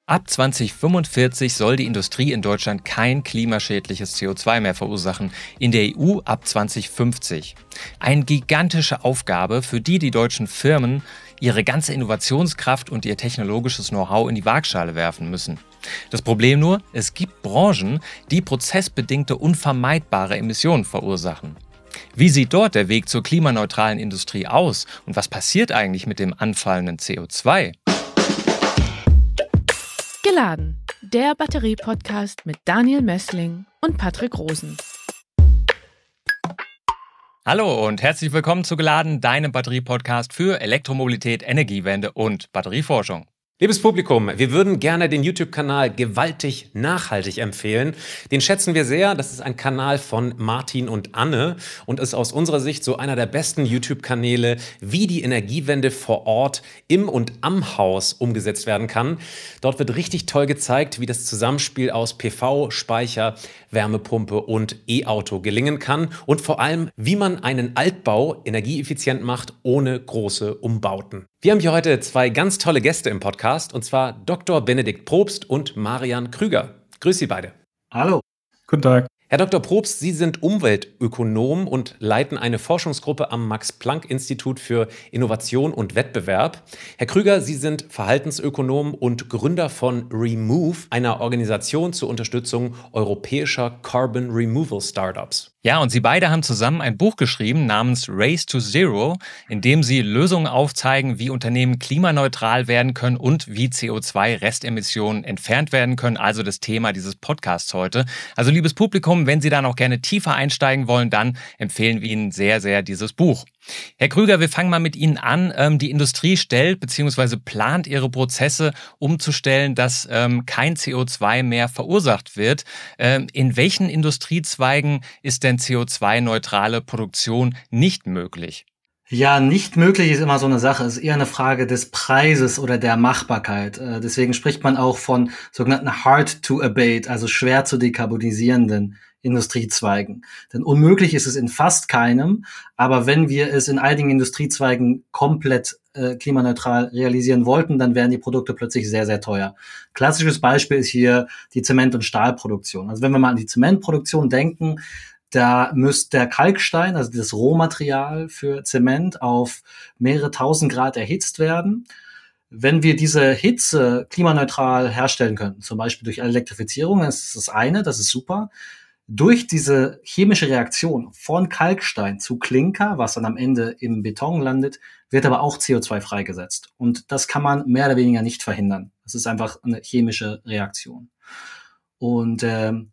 Ab 2045 soll die Industrie in Deutschland kein klimaschädliches CO2 mehr verursachen, in der EU ab 2050. Eine gigantische Aufgabe, für die die deutschen Firmen ihre ganze Innovationskraft und ihr technologisches Know-how in die Waagschale werfen müssen. Das Problem nur, es gibt Branchen, die prozessbedingte unvermeidbare Emissionen verursachen. Wie sieht dort der Weg zur klimaneutralen Industrie aus und was passiert eigentlich mit dem anfallenden CO2? Geladen, der Batterie-Podcast mit Daniel Messling und Patrick Rosen. Hallo und herzlich willkommen zu Geladen, deinem Batterie-Podcast für Elektromobilität, Energiewende und Batterieforschung. Liebes Publikum, wir würden gerne den YouTube-Kanal Gewaltig Nachhaltig empfehlen. Den schätzen wir sehr. Das ist ein Kanal von Martin und Anne und ist aus unserer Sicht so einer der besten YouTube-Kanäle, wie die Energiewende vor Ort im und am Haus umgesetzt werden kann. Dort wird richtig toll gezeigt, wie das Zusammenspiel aus PV, Speicher, Wärmepumpe und E-Auto gelingen kann und vor allem, wie man einen Altbau energieeffizient macht, ohne große Umbauten. Wir haben hier heute zwei ganz tolle Gäste im Podcast, und zwar Dr. Benedikt Probst und Marian Krüger. Grüß Sie beide. Hallo. Guten Tag. Herr Dr. Probst, Sie sind Umweltökonom und leiten eine Forschungsgruppe am Max-Planck-Institut für Innovation und Wettbewerb. Herr Krüger, Sie sind Verhaltensökonom und Gründer von Remove, einer Organisation zur Unterstützung europäischer Carbon Removal Startups. Ja, und Sie beide haben zusammen ein Buch geschrieben namens Race to Zero, in dem Sie Lösungen aufzeigen, wie Unternehmen klimaneutral werden können und wie CO2-Restemissionen entfernt werden können. Also das Thema dieses Podcasts heute. Also liebes Publikum, wenn Sie da noch gerne tiefer einsteigen wollen, dann empfehlen wir Ihnen sehr, sehr dieses Buch. Herr Krüger, wir fangen mal mit Ihnen an. Die Industrie stellt bzw. plant ihre Prozesse umzustellen, dass kein CO2 mehr verursacht wird. In welchen Industriezweigen ist denn CO2-neutrale Produktion nicht möglich? Ja, nicht möglich ist immer so eine Sache. Es ist eher eine Frage des Preises oder der Machbarkeit. Deswegen spricht man auch von sogenannten hard to abate, also schwer zu dekarbonisierenden Industriezweigen. Denn unmöglich ist es in fast keinem, aber wenn wir es in einigen Industriezweigen komplett klimaneutral realisieren wollten, dann wären die Produkte plötzlich sehr, sehr teuer. Klassisches Beispiel ist hier die Zement- und Stahlproduktion. Also wenn wir mal an die Zementproduktion denken, da müsste der Kalkstein, also das Rohmaterial für Zement, auf mehrere tausend Grad erhitzt werden. Wenn wir diese Hitze klimaneutral herstellen könnten, zum Beispiel durch Elektrifizierung, das ist das eine, das ist super. Durch diese chemische Reaktion von Kalkstein zu Klinker, was dann am Ende im Beton landet, wird aber auch CO2 freigesetzt. Und das kann man mehr oder weniger nicht verhindern. Das ist einfach eine chemische Reaktion. Und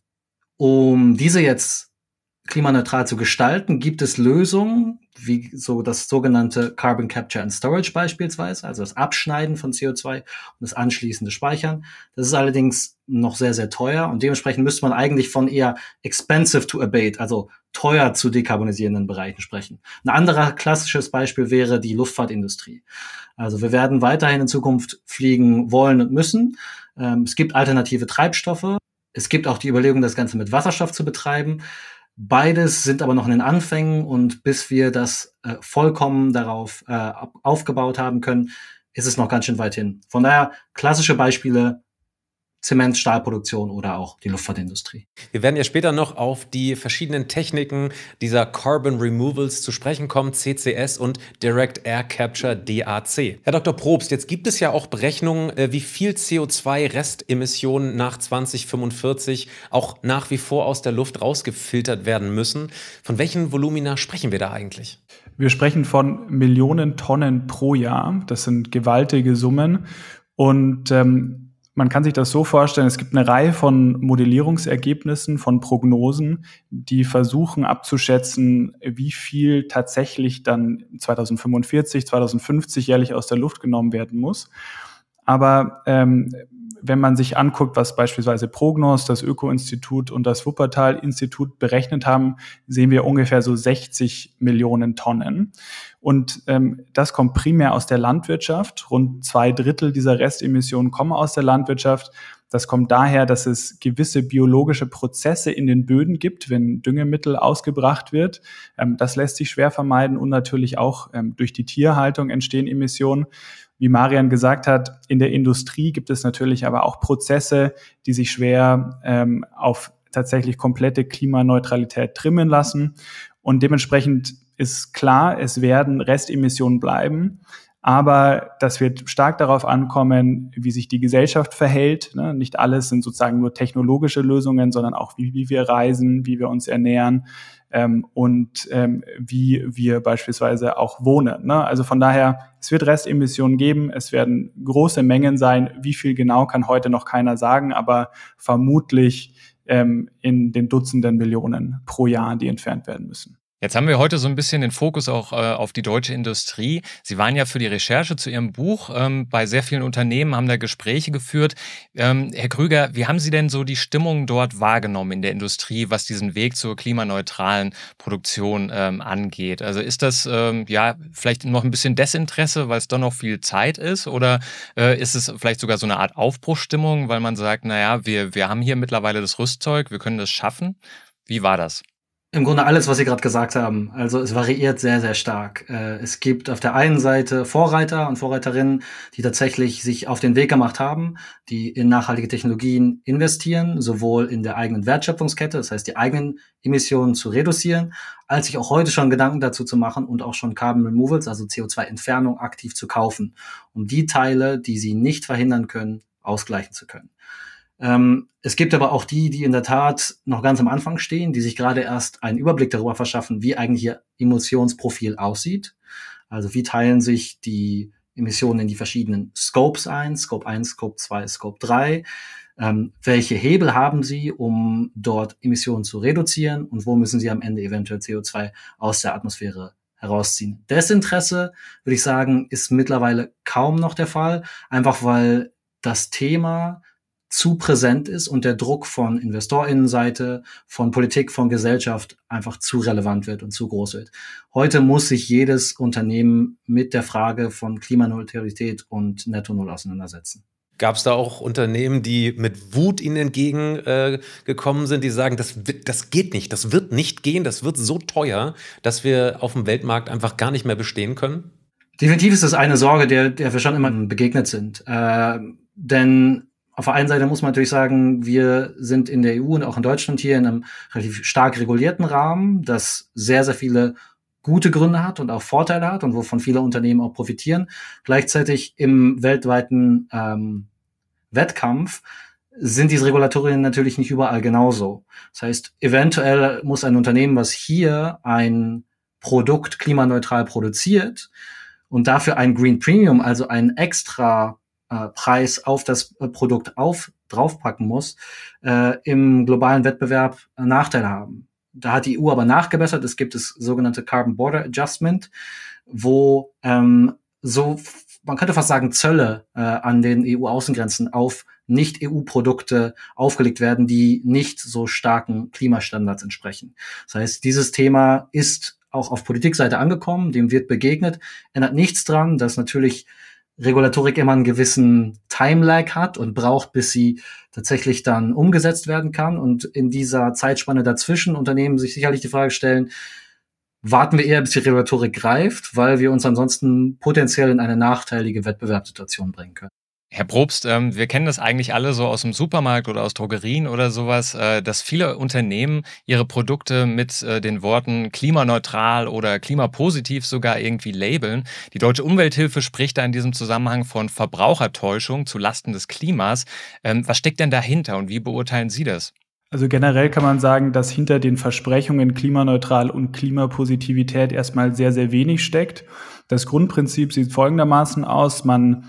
um diese jetzt klimaneutral zu gestalten, gibt es Lösungen, wie so das sogenannte Carbon Capture and Storage beispielsweise, also das Abschneiden von CO2 und das anschließende Speichern. Das ist allerdings noch sehr, sehr teuer und dementsprechend müsste man eigentlich von eher expensive to abate, also teuer zu dekarbonisierenden Bereichen sprechen. Ein anderer klassisches Beispiel wäre die Luftfahrtindustrie. Also wir werden weiterhin in Zukunft fliegen wollen und müssen. Es gibt alternative Treibstoffe. Es gibt auch die Überlegung, das Ganze mit Wasserstoff zu betreiben. Beides sind aber noch in den Anfängen und bis wir das vollkommen darauf aufgebaut haben können, ist es noch ganz schön weit hin. Von daher klassische Beispiele: Zement, Stahlproduktion oder auch die Luftfahrtindustrie. Wir werden ja später noch auf die verschiedenen Techniken dieser Carbon Removals zu sprechen kommen, CCS und Direct Air Capture, DAC. Herr Dr. Probst, jetzt gibt es ja auch Berechnungen, wie viel CO2-Restemissionen nach 2045 auch nach wie vor aus der Luft rausgefiltert werden müssen. Von welchen Volumina sprechen wir da eigentlich? Wir sprechen von Millionen Tonnen pro Jahr. Das sind gewaltige Summen. Und man kann sich das so vorstellen, es gibt eine Reihe von Modellierungsergebnissen, von Prognosen, die versuchen abzuschätzen, wie viel tatsächlich dann 2045, 2050 jährlich aus der Luft genommen werden muss. Aber wenn man sich anguckt, was beispielsweise Prognos, das Öko-Institut und das Wuppertal-Institut berechnet haben, sehen wir ungefähr so 60 Millionen Tonnen. Und das kommt primär aus der Landwirtschaft. Rund 2/3 dieser Restemissionen kommen aus der Landwirtschaft. Das kommt daher, dass es gewisse biologische Prozesse in den Böden gibt, wenn Düngemittel ausgebracht wird. Das lässt sich schwer vermeiden und natürlich auch durch die Tierhaltung entstehen Emissionen. wie Marian gesagt hat, in der Industrie gibt es natürlich aber auch Prozesse, die sich schwer auf tatsächlich komplette Klimaneutralität trimmen lassen. Und dementsprechend ist klar, es werden Restemissionen bleiben. Aber das wird stark darauf ankommen, wie sich die Gesellschaft verhält. Nicht alles sind sozusagen nur technologische Lösungen, sondern auch wie wir reisen, wie wir uns ernähren und wie wir beispielsweise auch wohnen. Also von daher, es wird Restemissionen geben, es werden große Mengen sein. Wie viel genau kann heute noch keiner sagen, aber vermutlich in den Dutzenden Millionen pro Jahr, die entfernt werden müssen. Jetzt haben wir heute so ein bisschen den Fokus auch auf die deutsche Industrie. Sie waren ja für die Recherche zu Ihrem Buch bei sehr vielen Unternehmen, haben da Gespräche geführt. Herr Krüger, wie haben Sie denn so die Stimmung dort wahrgenommen in der Industrie, was diesen Weg zur klimaneutralen Produktion angeht? Also ist das vielleicht noch ein bisschen Desinteresse, weil es doch noch viel Zeit ist? Oder ist es vielleicht sogar so eine Art Aufbruchsstimmung, weil man sagt, naja, wir haben hier mittlerweile das Rüstzeug, wir können das schaffen? Wie war das? Im Grunde alles, was Sie gerade gesagt haben. Also es variiert sehr, sehr stark. Es gibt auf der einen Seite Vorreiter und Vorreiterinnen, die tatsächlich sich auf den Weg gemacht haben, die in nachhaltige Technologien investieren, sowohl in der eigenen Wertschöpfungskette, das heißt die eigenen Emissionen zu reduzieren, als sich auch heute schon Gedanken dazu zu machen und auch schon Carbon Removals, also CO2-Entfernung, aktiv zu kaufen, um die Teile, die sie nicht verhindern können, ausgleichen zu können. Es gibt aber auch die in der Tat noch ganz am Anfang stehen, die sich gerade erst einen Überblick darüber verschaffen, wie eigentlich ihr Emissionsprofil aussieht. Also wie teilen sich die Emissionen in die verschiedenen Scopes ein, Scope 1, Scope 2, Scope 3. Welche Hebel haben sie, um dort Emissionen zu reduzieren und wo müssen sie am Ende eventuell CO2 aus der Atmosphäre herausziehen. Desinteresse, würde ich sagen, ist mittlerweile kaum noch der Fall, einfach weil das Thema zu präsent ist und der Druck von InvestorInnenseite, von Politik, von Gesellschaft einfach zu relevant wird und zu groß wird. Heute muss sich jedes Unternehmen mit der Frage von Klimaneutralität und Netto Null auseinandersetzen. Gab es da auch Unternehmen, die mit Wut Ihnen entgegengekommen sind, die sagen, das geht nicht, das wird nicht gehen, das wird so teuer, dass wir auf dem Weltmarkt einfach gar nicht mehr bestehen können? Definitiv ist das eine Sorge, der wir schon immer begegnet sind. Denn auf der einen Seite muss man natürlich sagen, wir sind in der EU und auch in Deutschland hier in einem relativ stark regulierten Rahmen, das sehr, sehr viele gute Gründe hat und auch Vorteile hat und wovon viele Unternehmen auch profitieren. Gleichzeitig im weltweiten Wettkampf sind diese Regulatorien natürlich nicht überall genauso. Das heißt, eventuell muss ein Unternehmen, was hier ein Produkt klimaneutral produziert und dafür ein Green Premium, also einen extra Preis auf das Produkt draufpacken muss, im globalen Wettbewerb Nachteile haben. Da hat die EU aber nachgebessert. Es gibt das sogenannte Carbon Border Adjustment, wo man könnte fast sagen, Zölle an den EU-Außengrenzen auf Nicht-EU-Produkte aufgelegt werden, die nicht so starken Klimastandards entsprechen. Das heißt, dieses Thema ist auch auf Politikseite angekommen, dem wird begegnet. Ändert nichts dran, dass natürlich Regulatorik immer einen gewissen Time-Lag hat und braucht, bis sie tatsächlich dann umgesetzt werden kann. Und in dieser Zeitspanne dazwischen Unternehmen sich sicherlich die Frage stellen, warten wir eher, bis die Regulatorik greift, weil wir uns ansonsten potenziell in eine nachteilige Wettbewerbssituation bringen können. Herr Probst, wir kennen das eigentlich alle so aus dem Supermarkt oder aus Drogerien oder sowas, dass viele Unternehmen ihre Produkte mit den Worten klimaneutral oder klimapositiv sogar irgendwie labeln. Die Deutsche Umwelthilfe spricht da in diesem Zusammenhang von Verbrauchertäuschung zu Lasten des Klimas. Was steckt denn dahinter und wie beurteilen Sie das? Also generell kann man sagen, dass hinter den Versprechungen klimaneutral und Klimapositivität erstmal sehr, sehr wenig steckt. Das Grundprinzip sieht folgendermaßen aus: Man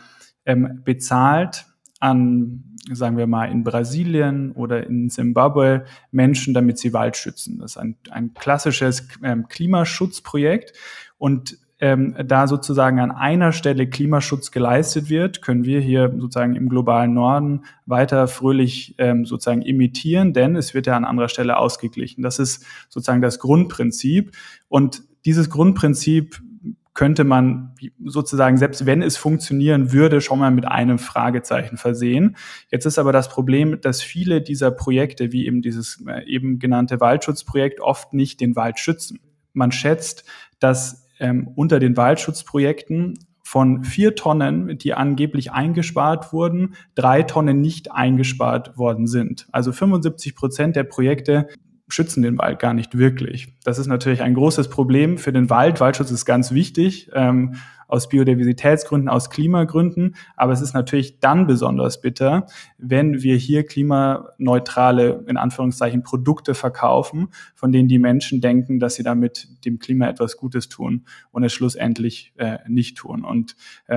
bezahlt an, sagen wir mal, in Brasilien oder in Zimbabwe Menschen, damit sie Wald schützen. Das ist ein klassisches Klimaschutzprojekt. Und da sozusagen an einer Stelle Klimaschutz geleistet wird, können wir hier sozusagen im globalen Norden weiter fröhlich sozusagen imitieren, denn es wird ja an anderer Stelle ausgeglichen. Das ist sozusagen das Grundprinzip. Und dieses Grundprinzip könnte man sozusagen, selbst wenn es funktionieren würde, schon mal mit einem Fragezeichen versehen. Jetzt ist aber das Problem, dass viele dieser Projekte, wie eben dieses eben genannte Waldschutzprojekt, oft nicht den Wald schützen. Man schätzt, dass unter den Waldschutzprojekten von 4 Tonnen, die angeblich eingespart wurden, 3 Tonnen nicht eingespart worden sind. Also 75% der Projekte schützen den Wald gar nicht wirklich. Das ist natürlich ein großes Problem für den Wald. Waldschutz ist ganz wichtig, aus Biodiversitätsgründen, aus Klimagründen. Aber es ist natürlich dann besonders bitter, wenn wir hier klimaneutrale, in Anführungszeichen, Produkte verkaufen, von denen die Menschen denken, dass sie damit dem Klima etwas Gutes tun und es schlussendlich nicht tun. Und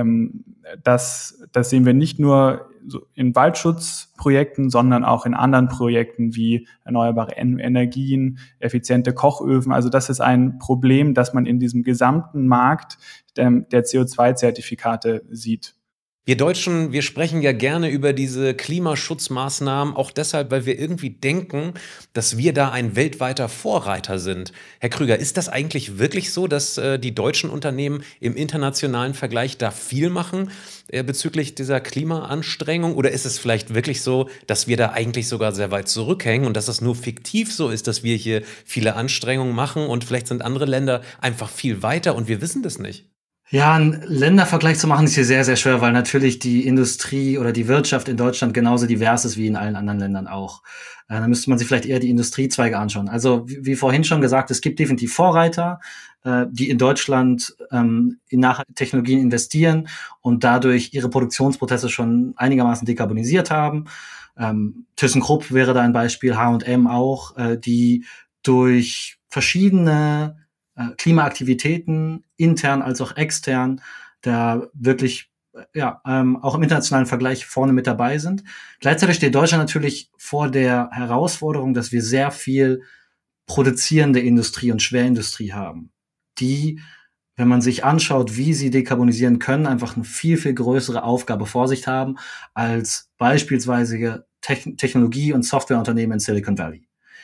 das sehen wir nicht nur in Waldschutzprojekten, sondern auch in anderen Projekten wie erneuerbare Energien, effiziente Kochöfen. Also das ist ein Problem, das man in diesem gesamten Markt der CO2-Zertifikate sieht. Wir Deutschen, wir sprechen ja gerne über diese Klimaschutzmaßnahmen, auch deshalb, weil wir irgendwie denken, dass wir da ein weltweiter Vorreiter sind. Herr Krüger, ist das eigentlich wirklich so, dass die deutschen Unternehmen im internationalen Vergleich da viel machen bezüglich dieser Klimaanstrengung? Oder ist es vielleicht wirklich so, dass wir da eigentlich sogar sehr weit zurückhängen und dass es nur fiktiv so ist, dass wir hier viele Anstrengungen machen und vielleicht sind andere Länder einfach viel weiter und wir wissen das nicht? Ja, einen Ländervergleich zu machen ist hier sehr, sehr schwer, weil natürlich die Industrie oder die Wirtschaft in Deutschland genauso divers ist wie in allen anderen Ländern auch. Da müsste man sich vielleicht eher die Industriezweige anschauen. Also wie vorhin schon gesagt, es gibt definitiv Vorreiter, die in Deutschland in nachhaltige Technologien investieren und dadurch ihre Produktionsprozesse schon einigermaßen dekarbonisiert haben. ThyssenKrupp wäre da ein Beispiel, H&M auch, die durch verschiedene Klimaaktivitäten, intern als auch extern, da wirklich auch im internationalen Vergleich vorne mit dabei sind. Gleichzeitig steht Deutschland natürlich vor der Herausforderung, dass wir sehr viel produzierende Industrie und Schwerindustrie haben, die, wenn man sich anschaut, wie sie dekarbonisieren können, einfach eine viel, viel größere Aufgabe vor sich haben als beispielsweise Technologie- und Softwareunternehmen in Silicon Valley.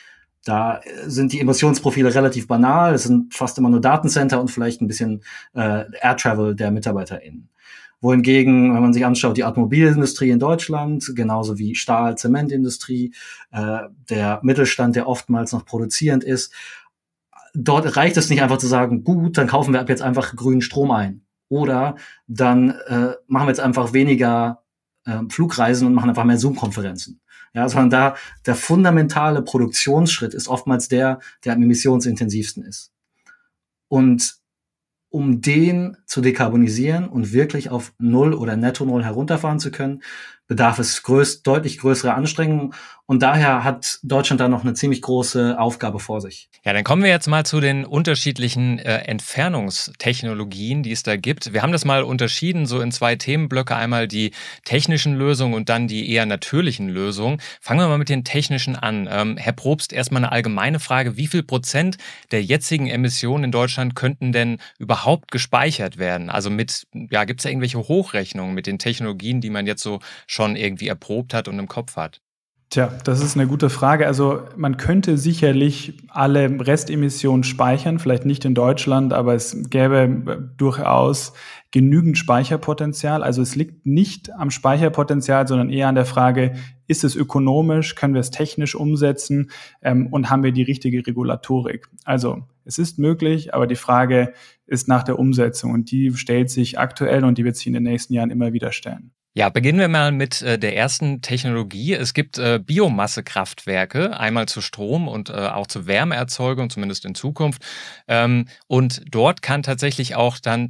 Da sind die Emissionsprofile relativ banal. Es sind fast immer nur Datencenter und vielleicht ein bisschen Air Travel der MitarbeiterInnen. Wohingegen, wenn man sich anschaut, die Automobilindustrie in Deutschland, genauso wie Stahl-, Zementindustrie, der Mittelstand, der oftmals noch produzierend ist, dort reicht es nicht einfach zu sagen, gut, dann kaufen wir ab jetzt einfach grünen Strom ein. Oder dann machen wir jetzt einfach weniger Flugreisen und machen einfach mehr Zoom-Konferenzen. Ja, sondern da der fundamentale Produktionsschritt ist oftmals der am emissionsintensivsten ist. Und um den zu dekarbonisieren und wirklich auf Null oder Netto Null herunterfahren zu können, bedarf es deutlich größere Anstrengungen. Und daher hat Deutschland da noch eine ziemlich große Aufgabe vor sich. Ja, dann kommen wir jetzt mal zu den unterschiedlichen Entfernungstechnologien, die es da gibt. Wir haben das mal unterschieden, so in 2 Themenblöcke. Einmal die technischen Lösungen und dann die eher natürlichen Lösungen. Fangen wir mal mit den technischen an. Herr Probst, erstmal eine allgemeine Frage. Wie viel % der jetzigen Emissionen in Deutschland könnten denn überhaupt gespeichert werden? Also gibt es da irgendwelche Hochrechnungen mit den Technologien, die man jetzt so schon irgendwie erprobt hat und im Kopf hat? Tja, das ist eine gute Frage. Also man könnte sicherlich alle Restemissionen speichern, vielleicht nicht in Deutschland, aber es gäbe durchaus genügend Speicherpotenzial. Also es liegt nicht am Speicherpotenzial, sondern eher an der Frage, ist es ökonomisch, können wir es technisch umsetzen und haben wir die richtige Regulatorik? Also es ist möglich, aber die Frage ist nach der Umsetzung und die stellt sich aktuell und die wird sich in den nächsten Jahren immer wieder stellen. Ja, beginnen wir mal mit der ersten Technologie. Es gibt Biomassekraftwerke, einmal zu Strom und auch zur Wärmeerzeugung, zumindest in Zukunft. Und dort kann tatsächlich auch dann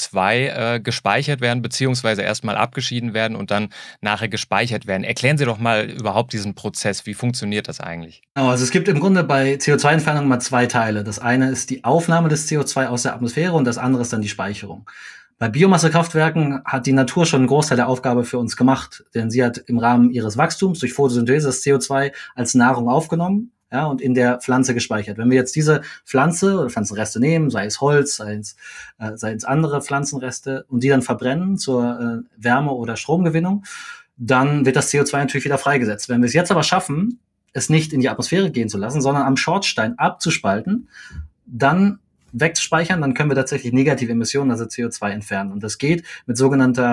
CO2 gespeichert werden, beziehungsweise erstmal abgeschieden werden und dann nachher gespeichert werden. Erklären Sie doch mal überhaupt diesen Prozess. Wie funktioniert das eigentlich? Also es gibt im Grunde bei CO2-Entfernung mal 2 Teile. Das eine ist die Aufnahme des CO2 aus der Atmosphäre und das andere ist dann die Speicherung. Bei Biomassekraftwerken hat die Natur schon einen Großteil der Aufgabe für uns gemacht, denn sie hat im Rahmen ihres Wachstums durch Photosynthese das CO2 als Nahrung aufgenommen, ja, und in der Pflanze gespeichert. Wenn wir jetzt diese Pflanze oder Pflanzenreste nehmen, sei es Holz, sei es andere Pflanzenreste, und die dann verbrennen zur Wärme- oder Stromgewinnung, dann wird das CO2 natürlich wieder freigesetzt. Wenn wir es jetzt aber schaffen, es nicht in die Atmosphäre gehen zu lassen, sondern am Schornstein abzuspalten, dann wegzuspeichern, dann können wir tatsächlich negative Emissionen, also CO2, entfernen. Und das geht mit sogenannter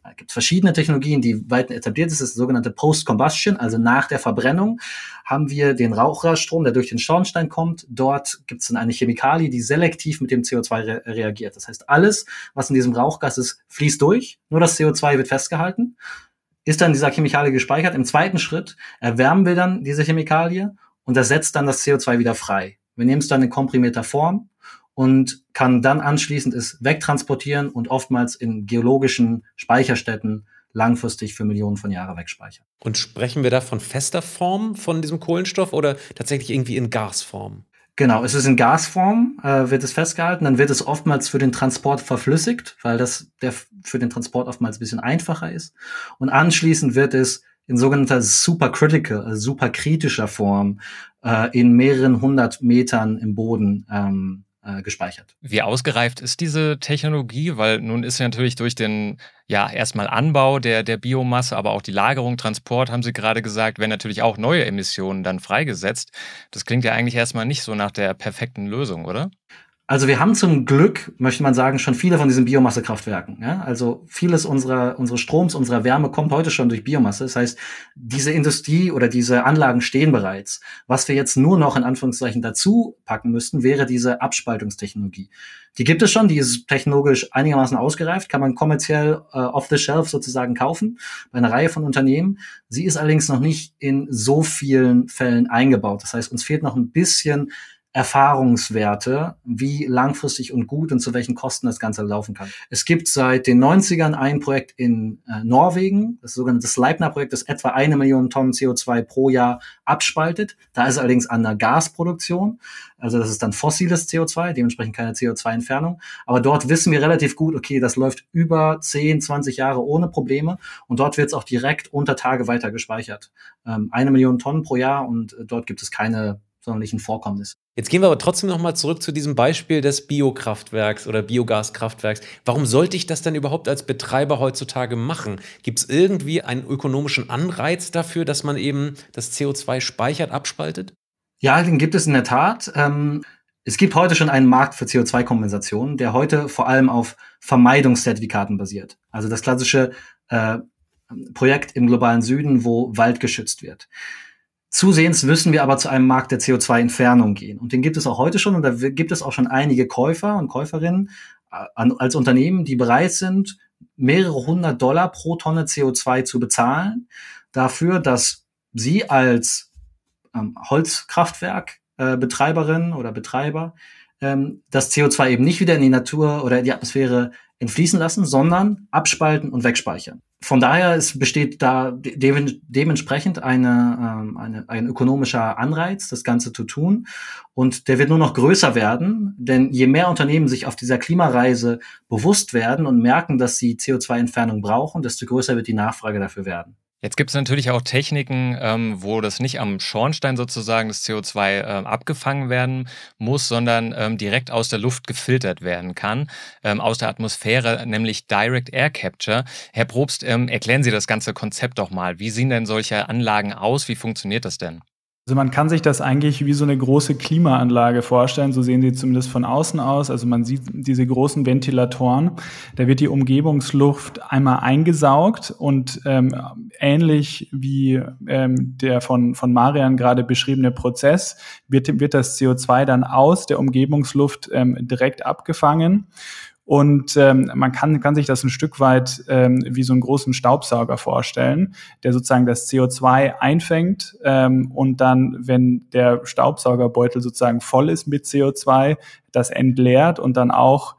Da gibt es verschiedene Technologien, die weit etabliert ist. Das ist die sogenannte Post-Combustion, also nach der Verbrennung haben wir den Rauchgasstrom, der durch den Schornstein kommt. Dort gibt es dann eine Chemikalie, die selektiv mit dem CO2 reagiert. Das heißt, alles, was in diesem Rauchgas ist, fließt durch. Nur das CO2 wird festgehalten, ist dann in dieser Chemikalie gespeichert. Im zweiten Schritt erwärmen wir dann diese Chemikalie und das setzt dann das CO2 wieder frei. Wir nehmen es dann in komprimierter Form und kann dann anschließend es wegtransportieren und oftmals in geologischen Speicherstätten langfristig für Millionen von Jahren wegspeichern. Und sprechen wir da von fester Form von diesem Kohlenstoff oder tatsächlich irgendwie in Gasform? Genau, es ist in Gasform, wird es festgehalten, dann wird es oftmals für den Transport verflüssigt, weil der für den Transport oftmals ein bisschen einfacher ist. Und anschließend wird es in sogenannter supercritical, also superkritischer Form, in mehreren 100 Metern im Boden gespeichert. Wie ausgereift ist diese Technologie? Weil nun ist ja natürlich durch den erstmal Anbau der Biomasse, aber auch die Lagerung, Transport, haben Sie gerade gesagt, werden natürlich auch neue Emissionen dann freigesetzt. Das klingt ja eigentlich erstmal nicht so nach der perfekten Lösung, oder? Also wir haben zum Glück, möchte man sagen, schon viele von diesen Biomassekraftwerken. Ja? Also vieles unseres Stroms, unserer Wärme kommt heute schon durch Biomasse. Das heißt, diese Industrie oder diese Anlagen stehen bereits. Was wir jetzt nur noch in Anführungszeichen dazu packen müssten, wäre diese Abspaltungstechnologie. Die gibt es schon, die ist technologisch einigermaßen ausgereift, kann man kommerziell off the shelf sozusagen kaufen, bei einer Reihe von Unternehmen. Sie ist allerdings noch nicht in so vielen Fällen eingebaut. Das heißt, uns fehlt noch ein bisschen Erfahrungswerte, wie langfristig und gut und zu welchen Kosten das Ganze laufen kann. Es gibt seit den 90ern ein Projekt in Norwegen, das sogenannte Sleipner-Projekt, das etwa 1 Million Tonnen CO2 pro Jahr abspaltet. Da ist allerdings an der Gasproduktion, also das ist dann fossiles CO2, dementsprechend keine CO2-Entfernung. Aber dort wissen wir relativ gut, okay, das läuft über 10, 20 Jahre ohne Probleme und dort wird es auch direkt unter Tage weiter gespeichert. 1 Million Tonnen pro Jahr und dort gibt es keine sonderlichen Vorkommnisse. Jetzt gehen wir aber trotzdem noch mal zurück zu diesem Beispiel des Biokraftwerks oder Biogaskraftwerks. Warum sollte ich das denn überhaupt als Betreiber heutzutage machen? Gibt es irgendwie einen ökonomischen Anreiz dafür, dass man eben das CO2 speichert, abspaltet? Ja, den gibt es in der Tat. Es gibt heute schon einen Markt für CO2-Kompensation, der heute vor allem auf Vermeidungszertifikaten basiert. Also das klassische Projekt im globalen Süden, wo Wald geschützt wird. Zusehends müssen wir aber zu einem Markt der CO2-Entfernung gehen. Und den gibt es auch heute schon. Und da gibt es auch schon einige Käufer und Käuferinnen als Unternehmen, die bereit sind, mehrere $100 pro Tonne CO2 zu bezahlen, dafür, dass sie als Holzkraftwerk Betreiberin oder Betreiber das CO2 eben nicht wieder in die Natur oder in die Atmosphäre entfließen lassen, sondern abspalten und wegspeichern. Von daher besteht da dementsprechend ein ökonomischer Anreiz, das Ganze zu tun. Und der wird nur noch größer werden, denn je mehr Unternehmen sich auf dieser Klimareise bewusst werden und merken, dass sie CO2-Entfernung brauchen, desto größer wird die Nachfrage dafür werden. Jetzt gibt es natürlich auch Techniken, wo das nicht am Schornstein sozusagen das CO2 abgefangen werden muss, sondern direkt aus der Luft gefiltert werden kann, aus der Atmosphäre, nämlich Direct Air Capture. Herr Probst, erklären Sie das ganze Konzept doch mal. Wie sehen denn solche Anlagen aus? Wie funktioniert das denn? Also man kann sich das eigentlich wie so eine große Klimaanlage vorstellen, so sehen sie zumindest von außen aus. Also man sieht diese großen Ventilatoren, da wird die Umgebungsluft einmal eingesaugt und ähnlich wie der von Marian gerade beschriebene Prozess wird das CO2 dann aus der Umgebungsluft direkt abgefangen. Und man kann sich das ein Stück weit wie so einen großen Staubsauger vorstellen, der sozusagen das CO2 einfängt und dann, wenn der Staubsaugerbeutel sozusagen voll ist mit CO2, das entleert und dann auch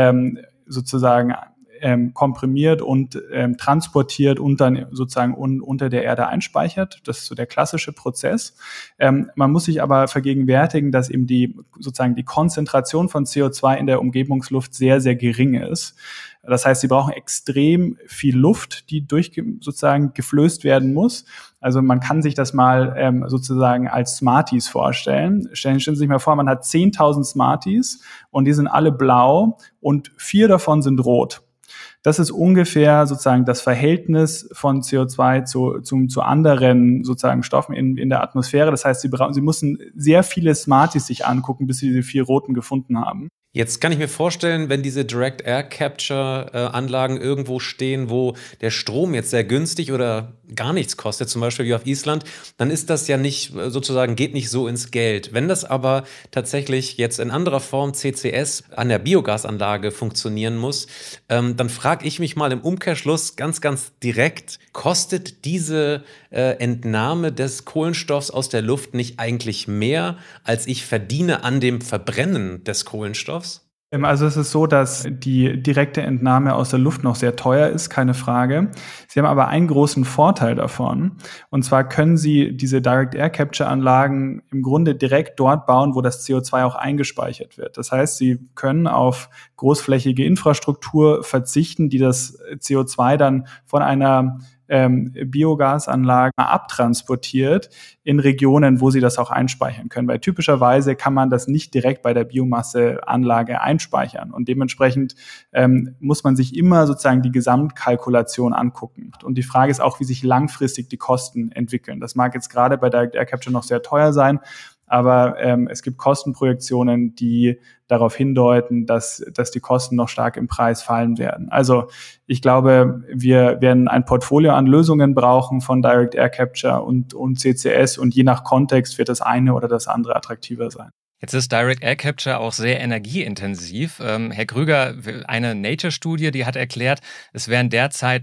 sozusagen komprimiert und transportiert und dann sozusagen unter der Erde einspeichert. Das ist so der klassische Prozess. Man muss sich aber vergegenwärtigen, dass eben die Konzentration von CO2 in der Umgebungsluft sehr, sehr gering ist. Das heißt, sie brauchen extrem viel Luft, die sozusagen geflößt werden muss. Also man kann sich das mal sozusagen als Smarties vorstellen. Stellen Sie sich mal vor, man hat 10.000 Smarties und die sind alle blau und 4 davon sind rot. Das ist ungefähr sozusagen das Verhältnis von CO2 zu anderen sozusagen Stoffen in der Atmosphäre. Das heißt, Sie müssen sehr viele Smarties sich angucken, bis Sie diese 4 roten gefunden haben. Jetzt kann ich mir vorstellen, wenn diese Direct Air Capture Anlagen irgendwo stehen, wo der Strom jetzt sehr günstig oder gar nichts kostet, zum Beispiel wie auf Island, dann ist das ja nicht sozusagen, geht nicht so ins Geld. Wenn das aber tatsächlich jetzt in anderer Form CCS an der Biogasanlage funktionieren muss, dann frage ich mich mal im Umkehrschluss ganz, ganz direkt, kostet diese Entnahme des Kohlenstoffs aus der Luft nicht eigentlich mehr, als ich verdiene an dem Verbrennen des Kohlenstoffs? Also es ist so, dass die direkte Entnahme aus der Luft noch sehr teuer ist, keine Frage. Sie haben aber einen großen Vorteil davon. Und zwar können Sie diese Direct Air Capture Anlagen im Grunde direkt dort bauen, wo das CO2 auch eingespeichert wird. Das heißt, Sie können auf großflächige Infrastruktur verzichten, die das CO2 dann von einer Biogasanlage abtransportiert in Regionen, wo sie das auch einspeichern können. Weil typischerweise kann man das nicht direkt bei der Biomasseanlage einspeichern. Und dementsprechend muss man sich immer sozusagen die Gesamtkalkulation angucken. Und die Frage ist auch, wie sich langfristig die Kosten entwickeln. Das mag jetzt gerade bei Direct Air Capture noch sehr teuer sein, aber es gibt Kostenprojektionen, die darauf hindeuten, dass die Kosten noch stark im Preis fallen werden. Also ich glaube, wir werden ein Portfolio an Lösungen brauchen von Direct Air Capture und CCS und je nach Kontext wird das eine oder das andere attraktiver sein. Jetzt ist Direct Air Capture auch sehr energieintensiv. Herr Krüger, eine Nature-Studie, die hat erklärt, es wären derzeit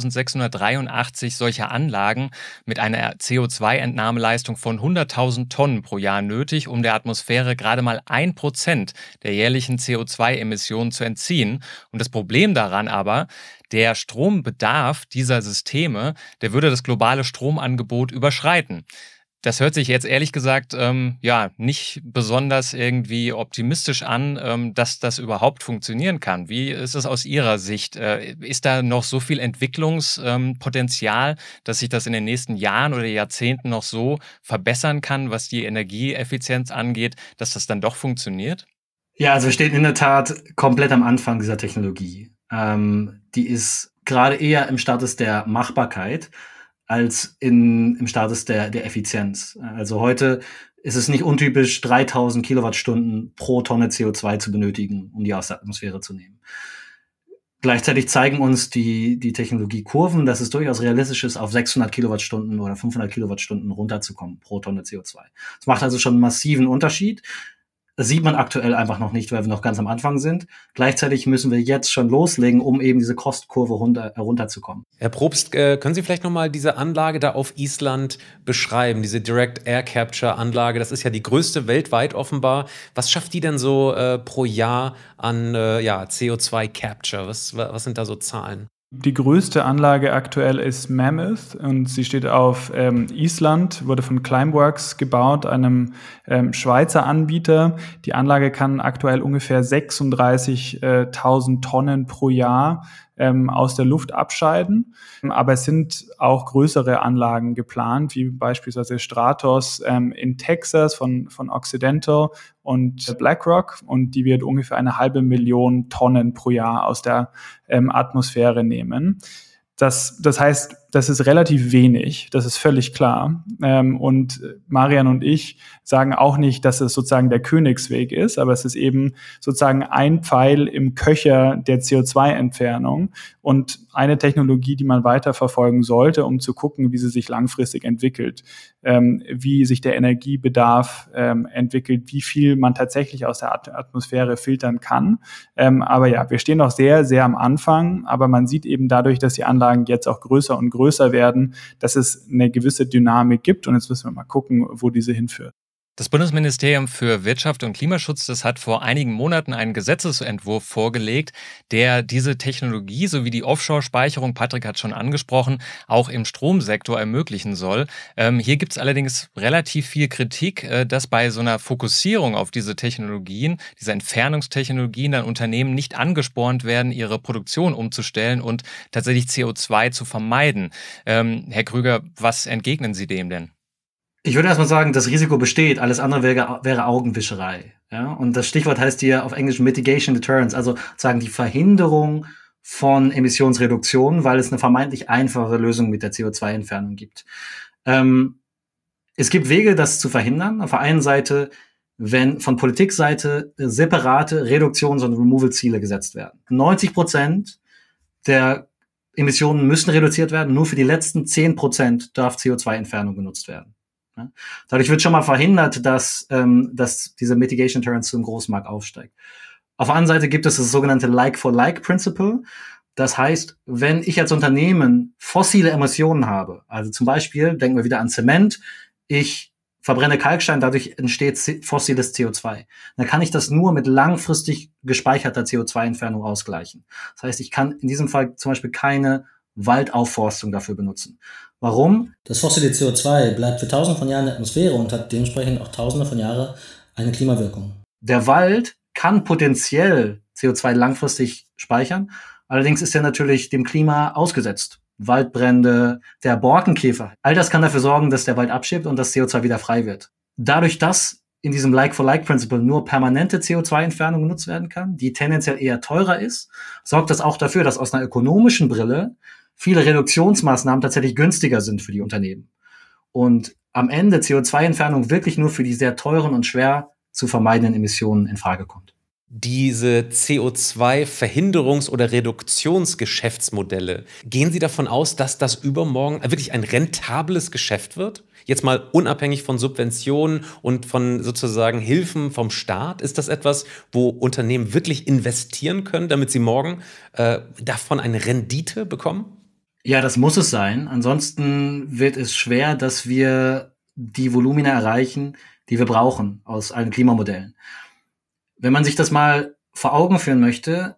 3.683 solcher Anlagen mit einer CO2-Entnahmeleistung von 100.000 Tonnen pro Jahr nötig, um der Atmosphäre gerade mal 1% der jährlichen CO2-Emissionen zu entziehen. Und das Problem daran aber, der Strombedarf dieser Systeme, der würde das globale Stromangebot überschreiten. Das hört sich jetzt ehrlich gesagt nicht besonders irgendwie optimistisch an, dass das überhaupt funktionieren kann. Wie ist es aus Ihrer Sicht? Ist da noch so viel Entwicklungspotenzial, dass sich das in den nächsten Jahren oder Jahrzehnten noch so verbessern kann, was die Energieeffizienz angeht, dass das dann doch funktioniert? Ja, also wir stehen in der Tat komplett am Anfang dieser Technologie. Die ist gerade eher im Status der Machbarkeit als im Status der Effizienz. Also heute ist es nicht untypisch, 3.000 Kilowattstunden pro Tonne CO2 zu benötigen, um die aus der Atmosphäre zu nehmen. Gleichzeitig zeigen uns die Technologiekurven, dass es durchaus realistisch ist, auf 600 Kilowattstunden oder 500 Kilowattstunden runterzukommen pro Tonne CO2. Das macht also schon einen massiven Unterschied. Das sieht man aktuell einfach noch nicht, weil wir noch ganz am Anfang sind. Gleichzeitig müssen wir jetzt schon loslegen, um eben diese Kostkurve runterzukommen. Herr Probst, können Sie vielleicht nochmal diese Anlage da auf Island beschreiben, diese Direct Air Capture Anlage? Das ist ja die größte weltweit offenbar. Was schafft die denn so pro Jahr an CO2 Capture? Was sind da so Zahlen? Die größte Anlage aktuell ist Mammoth und sie steht auf Island, wurde von Climeworks gebaut, einem Schweizer Anbieter. Die Anlage kann aktuell ungefähr 36.000 Tonnen pro Jahr aus der Luft abscheiden. Aber es sind auch größere Anlagen geplant, wie beispielsweise Stratos in Texas von Occidental und BlackRock. Und die wird ungefähr 500.000 Tonnen pro Jahr aus der Atmosphäre nehmen. Das heißt, das ist relativ wenig, das ist völlig klar. Und Marian und ich sagen auch nicht, dass es sozusagen der Königsweg ist, aber es ist eben sozusagen ein Pfeil im Köcher der CO2-Entfernung und eine Technologie, die man weiterverfolgen sollte, um zu gucken, wie sie sich langfristig entwickelt, wie sich der Energiebedarf entwickelt, wie viel man tatsächlich aus der Atmosphäre filtern kann. Aber ja, wir stehen noch sehr, sehr am Anfang, aber man sieht eben dadurch, dass die Anlagen jetzt auch größer und größer werden, dass es eine gewisse Dynamik gibt und jetzt müssen wir mal gucken, wo diese hinführt. Das Bundesministerium für Wirtschaft und Klimaschutz, das hat vor einigen Monaten einen Gesetzesentwurf vorgelegt, der diese Technologie sowie die Offshore-Speicherung, Patrick hat schon angesprochen, auch im Stromsektor ermöglichen soll. Hier gibt es allerdings relativ viel Kritik, dass bei so einer Fokussierung auf diese Technologien, diese Entfernungstechnologien, dann Unternehmen nicht angespornt werden, ihre Produktion umzustellen und tatsächlich CO2 zu vermeiden. Herr Krüger, was entgegnen Sie dem denn? Ich würde erstmal sagen, das Risiko besteht, alles andere wäre Augenwischerei. Ja? Und das Stichwort heißt hier auf Englisch Mitigation Deterrence, also sozusagen die Verhinderung von Emissionsreduktion, weil es eine vermeintlich einfache Lösung mit der CO2-Entfernung gibt. Es gibt Wege, das zu verhindern. Auf der einen Seite wenn von Politikseite separate Reduktions- und Removal-Ziele gesetzt werden. 90% der Emissionen müssen reduziert werden, nur für die letzten 10% darf CO2-Entfernung genutzt werden. Dadurch wird schon mal verhindert, dass diese Mitigation Tolerance zum Großmarkt aufsteigt. Auf der anderen Seite gibt es das sogenannte Like-for-Like-Principle. Das heißt, wenn ich als Unternehmen fossile Emissionen habe, also zum Beispiel, denken wir wieder an Zement, ich verbrenne Kalkstein, dadurch entsteht fossiles CO2. Dann kann ich das nur mit langfristig gespeicherter CO2-Entfernung ausgleichen. Das heißt, ich kann in diesem Fall zum Beispiel keine Waldaufforstung dafür benutzen. Warum? Das fossile CO2 bleibt für tausende von Jahren in der Atmosphäre und hat dementsprechend auch tausende von Jahren eine Klimawirkung. Der Wald kann potenziell CO2 langfristig speichern, allerdings ist er natürlich dem Klima ausgesetzt. Waldbrände, der Borkenkäfer, all das kann dafür sorgen, dass der Wald abschiebt und das CO2 wieder frei wird. Dadurch, dass in diesem Like-for-Like-Principle nur permanente CO2-Entfernung genutzt werden kann, die tendenziell eher teurer ist, sorgt das auch dafür, dass aus einer ökonomischen Brille viele Reduktionsmaßnahmen tatsächlich günstiger sind für die Unternehmen. Und am Ende CO2-Entfernung wirklich nur für die sehr teuren und schwer zu vermeidenden Emissionen in Frage kommt. Diese CO2-Verhinderungs- oder Reduktionsgeschäftsmodelle, gehen Sie davon aus, dass das übermorgen wirklich ein rentables Geschäft wird? Jetzt mal unabhängig von Subventionen und von sozusagen Hilfen vom Staat. Ist das etwas, wo Unternehmen wirklich investieren können, damit sie morgen davon eine Rendite bekommen? Ja, das muss es sein. Ansonsten wird es schwer, dass wir die Volumina erreichen, die wir brauchen aus allen Klimamodellen. Wenn man sich das mal vor Augen führen möchte,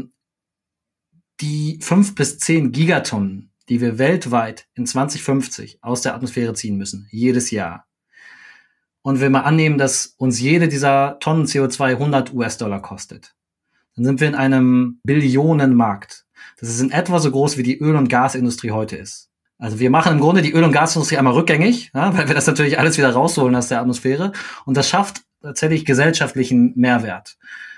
die 5 bis 10 Gigatonnen, die wir weltweit in 2050 aus der Atmosphäre ziehen müssen, jedes Jahr. Und wenn wir annehmen, dass uns jede dieser Tonnen CO2 $100 kostet, dann sind wir in einem Billionenmarkt. Das ist in etwa so groß, wie die Öl- und Gasindustrie heute ist. Also wir machen im Grunde die Öl- und Gasindustrie einmal rückgängig, ja, weil wir das natürlich alles wieder rausholen aus der Atmosphäre. Und das schafft tatsächlich gesellschaftlichen Mehrwert.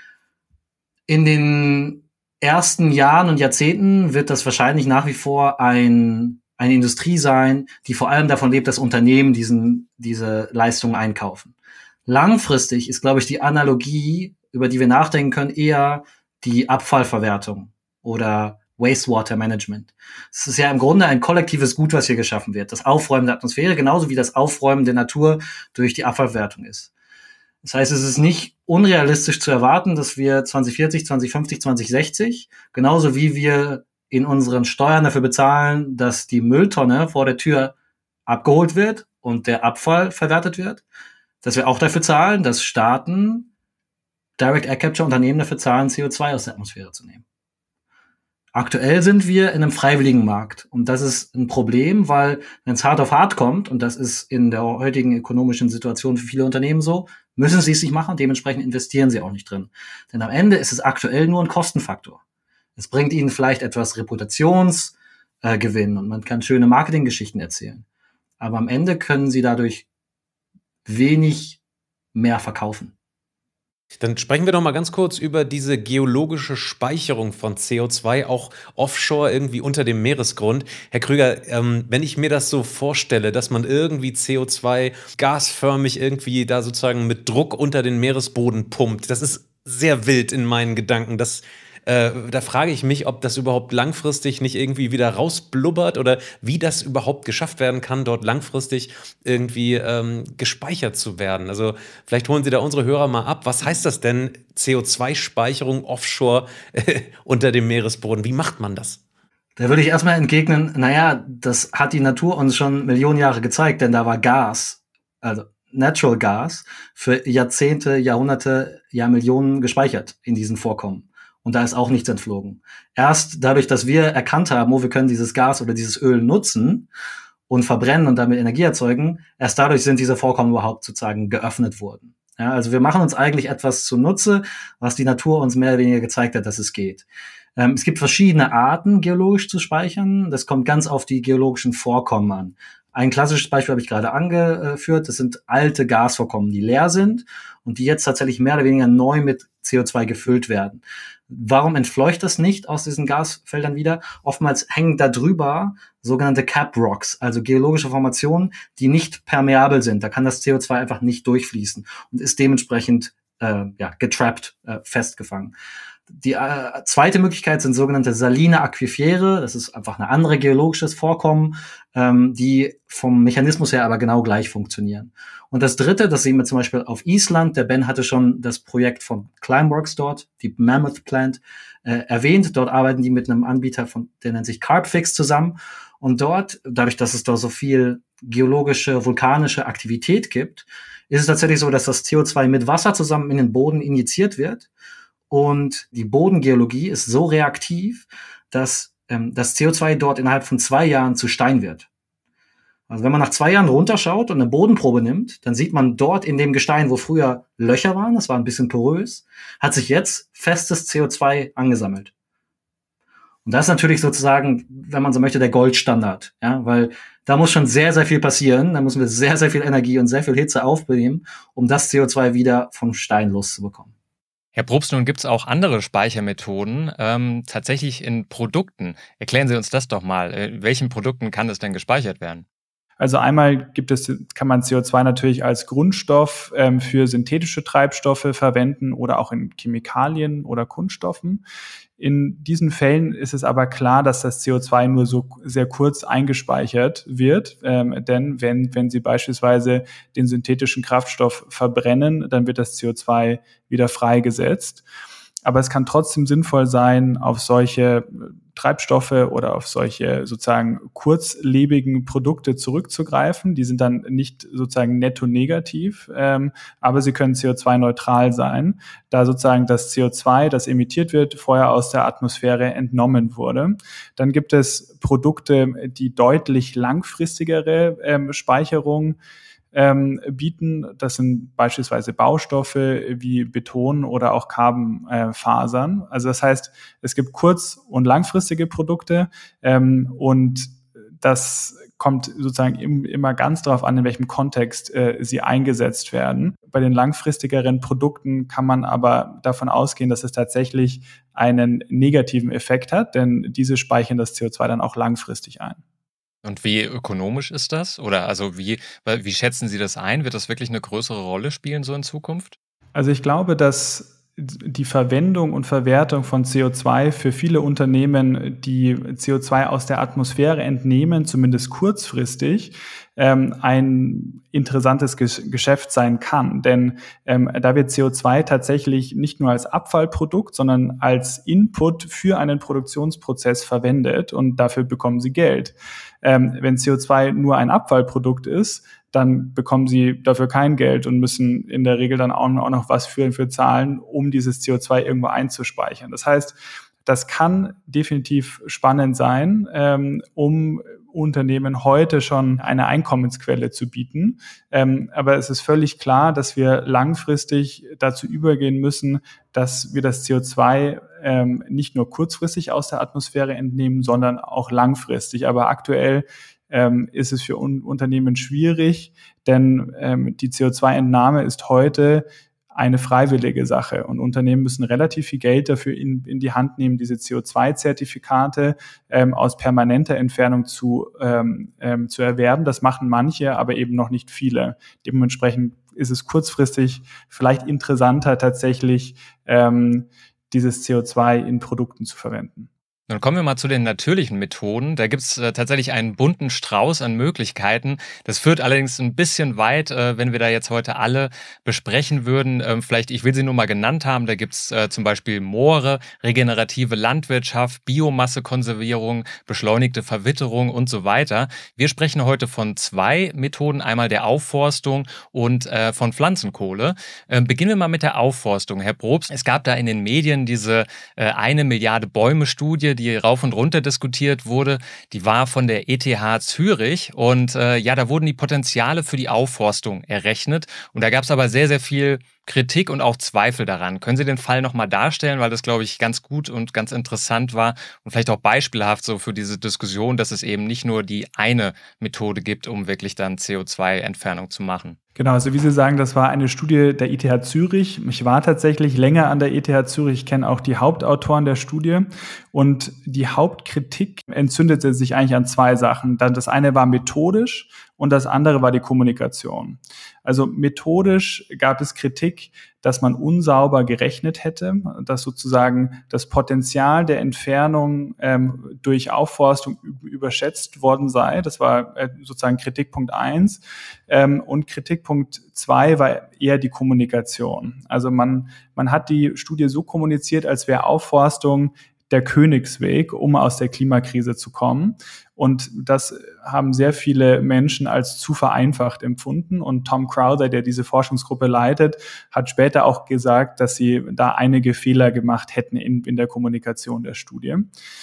In den ersten Jahren und Jahrzehnten wird das wahrscheinlich nach wie vor eine Industrie sein, die vor allem davon lebt, dass Unternehmen diese Leistungen einkaufen. Langfristig ist, glaube ich, die Analogie, über die wir nachdenken können, eher die Abfallverwertung oder Wastewater Management. Es ist ja im Grunde ein kollektives Gut, was hier geschaffen wird. Das Aufräumen der Atmosphäre, genauso wie das Aufräumen der Natur durch die Abfallverwertung ist. Das heißt, es ist nicht unrealistisch zu erwarten, dass wir 2040, 2050, 2060, genauso wie wir in unseren Steuern dafür bezahlen, dass die Mülltonne vor der Tür abgeholt wird und der Abfall verwertet wird, dass wir auch dafür zahlen, dass Staaten, Direct Air Capture Unternehmen dafür zahlen, CO2 aus der Atmosphäre zu nehmen. Aktuell sind wir in einem freiwilligen Markt. Und das ist ein Problem, weil wenn es hart auf hart kommt, und das ist in der heutigen ökonomischen Situation für viele Unternehmen so, müssen sie es nicht machen, dementsprechend investieren sie auch nicht drin. Denn am Ende ist es aktuell nur ein Kostenfaktor. Es bringt ihnen vielleicht etwas Reputationsgewinn und man kann schöne Marketinggeschichten erzählen. Aber am Ende können sie dadurch wenig mehr verkaufen. Dann sprechen wir doch mal ganz kurz über diese geologische Speicherung von CO2, auch offshore irgendwie unter dem Meeresgrund. Herr Krüger, wenn ich mir das so vorstelle, dass man irgendwie CO2 gasförmig irgendwie da sozusagen mit Druck unter den Meeresboden pumpt, das ist sehr wild in meinen Gedanken. Da frage ich mich, ob das überhaupt langfristig nicht irgendwie wieder rausblubbert oder wie das überhaupt geschafft werden kann, dort langfristig irgendwie gespeichert zu werden. Also vielleicht holen Sie da unsere Hörer mal ab. Was heißt das denn, CO2-Speicherung offshore unter dem Meeresboden? Wie macht man das? Da würde ich erstmal entgegnen, naja, das hat die Natur uns schon Millionen Jahre gezeigt, denn da war Gas, also Natural Gas, für Jahrzehnte, Jahrhunderte, Jahrmillionen gespeichert in diesen Vorkommen. Und da ist auch nichts entflogen. Erst dadurch, dass wir erkannt haben, wir können dieses Gas oder dieses Öl nutzen und verbrennen und damit Energie erzeugen, erst dadurch sind diese Vorkommen überhaupt sozusagen geöffnet worden. Ja, also wir machen uns eigentlich etwas zunutze, was die Natur uns mehr oder weniger gezeigt hat, dass es geht. Es gibt verschiedene Arten, geologisch zu speichern. Das kommt ganz auf die geologischen Vorkommen an. Ein klassisches Beispiel habe ich gerade angeführt. Das sind alte Gasvorkommen, die leer sind und die jetzt tatsächlich mehr oder weniger neu mit CO2 gefüllt werden. Warum entfleucht das nicht aus diesen Gasfeldern wieder? Oftmals hängen da drüber sogenannte Cap Rocks, also geologische Formationen, die nicht permeabel sind. Da kann das CO2 einfach nicht durchfließen und ist dementsprechend getrappt, festgefangen. Die zweite Möglichkeit sind sogenannte saline Aquifere. Das ist einfach ein anderes geologisches Vorkommen, die vom Mechanismus her aber genau gleich funktionieren. Und das dritte, das sehen wir zum Beispiel auf Island. Der Ben hatte schon das Projekt von Climeworks dort, die Mammoth Plant, erwähnt. Dort arbeiten die mit einem Anbieter, der nennt sich Carbfix zusammen. Und dort, dadurch, dass es dort so viel geologische, vulkanische Aktivität gibt, ist es tatsächlich so, dass das CO2 mit Wasser zusammen in den Boden injiziert wird. Und die Bodengeologie ist so reaktiv, dass das CO2 dort innerhalb von 2 Jahren zu Stein wird. Also wenn man nach 2 Jahren runterschaut und eine Bodenprobe nimmt, dann sieht man dort in dem Gestein, wo früher Löcher waren, das war ein bisschen porös, hat sich jetzt festes CO2 angesammelt. Und das ist natürlich sozusagen, wenn man so möchte, der Goldstandard, ja, weil da muss schon sehr, sehr viel passieren, da müssen wir sehr, sehr viel Energie und sehr viel Hitze aufnehmen, um das CO2 wieder vom Stein loszubekommen. Herr Probst, nun gibt es auch andere Speichermethoden, tatsächlich in Produkten. Erklären Sie uns das doch mal. In welchen Produkten kann das denn gespeichert werden? Also einmal kann man CO2 natürlich als Grundstoff für synthetische Treibstoffe verwenden oder auch in Chemikalien oder Kunststoffen. In diesen Fällen ist es aber klar, dass das CO2 nur so sehr kurz eingespeichert wird, denn wenn Sie beispielsweise den synthetischen Kraftstoff verbrennen, dann wird das CO2 wieder freigesetzt. Aber es kann trotzdem sinnvoll sein, auf solche Treibstoffe oder auf solche sozusagen kurzlebigen Produkte zurückzugreifen. Die sind dann nicht sozusagen netto negativ, aber sie können CO2-neutral sein, da sozusagen das CO2, das emittiert wird, vorher aus der Atmosphäre entnommen wurde. Dann gibt es Produkte, die deutlich langfristigere Speicherung bieten. Das sind beispielsweise Baustoffe wie Beton oder auch Carbonfasern. Also das heißt, es gibt kurz- und langfristige Produkte und das kommt sozusagen immer ganz darauf an, in welchem Kontext sie eingesetzt werden. Bei den langfristigeren Produkten kann man aber davon ausgehen, dass es tatsächlich einen negativen Effekt hat, denn diese speichern das CO2 dann auch langfristig ein. Und wie ökonomisch ist das? Oder also wie schätzen Sie das ein? Wird das wirklich eine größere Rolle spielen so in Zukunft? Also ich glaube, dass die Verwendung und Verwertung von CO2 für viele Unternehmen, die CO2 aus der Atmosphäre entnehmen, zumindest kurzfristig, ein interessantes Geschäft sein kann. Denn da wird CO2 tatsächlich nicht nur als Abfallprodukt, sondern als Input für einen Produktionsprozess verwendet und dafür bekommen sie Geld. Wenn CO2 nur ein Abfallprodukt ist, dann bekommen sie dafür kein Geld und müssen in der Regel dann auch noch was für zahlen, um dieses CO2 irgendwo einzuspeichern. Das heißt, das kann definitiv spannend sein, um Unternehmen heute schon eine Einkommensquelle zu bieten. Aber es ist völlig klar, dass wir langfristig dazu übergehen müssen, dass wir das CO2 nicht nur kurzfristig aus der Atmosphäre entnehmen, sondern auch langfristig. Aber aktuell ist es für Unternehmen schwierig, denn die CO2-Entnahme ist heute eine freiwillige Sache und Unternehmen müssen relativ viel Geld dafür in die Hand nehmen, diese CO2-Zertifikate aus permanenter Entfernung zu erwerben. Das machen manche, aber eben noch nicht viele. Dementsprechend ist es kurzfristig vielleicht interessanter, tatsächlich dieses CO2 in Produkten zu verwenden. Dann kommen wir mal zu den natürlichen Methoden. Da gibt es tatsächlich einen bunten Strauß an Möglichkeiten. Das führt allerdings ein bisschen weit, wenn wir da jetzt heute alle besprechen würden. Vielleicht, ich will sie nur mal genannt haben, da gibt es zum Beispiel Moore, regenerative Landwirtschaft, Biomassekonservierung, beschleunigte Verwitterung und so weiter. Wir sprechen heute von 2 Methoden, einmal der Aufforstung und von Pflanzenkohle. Beginnen wir mal mit der Aufforstung, Herr Probst. Es gab da in den Medien diese 1 Milliarde Bäume-Studie, die rauf und runter diskutiert wurde, die war von der ETH Zürich und da wurden die Potenziale für die Aufforstung errechnet und da gab es aber sehr, sehr viel Kritik und auch Zweifel daran. Können Sie den Fall nochmal darstellen, weil das, glaube ich, ganz gut und ganz interessant war und vielleicht auch beispielhaft so für diese Diskussion, dass es eben nicht nur die eine Methode gibt, um wirklich dann CO2-Entfernung zu machen. Genau, also wie Sie sagen, das war eine Studie der ETH Zürich. Ich war tatsächlich länger an der ETH Zürich. Ich kenne auch die Hauptautoren der Studie. Und die Hauptkritik entzündete sich eigentlich an zwei Sachen. Das eine war methodisch und das andere war die Kommunikation. Also methodisch gab es Kritik, dass man unsauber gerechnet hätte, dass sozusagen das Potenzial der Entfernung durch Aufforstung überschätzt worden sei. Das war sozusagen Kritikpunkt 1. Und Kritikpunkt 2 war eher die Kommunikation. Also man hat die Studie so kommuniziert, als wäre Aufforstung der Königsweg, um aus der Klimakrise zu kommen. Und das haben sehr viele Menschen als zu vereinfacht empfunden. Und Tom Crowther, der diese Forschungsgruppe leitet, hat später auch gesagt, dass sie da einige Fehler gemacht hätten in der Kommunikation der Studie.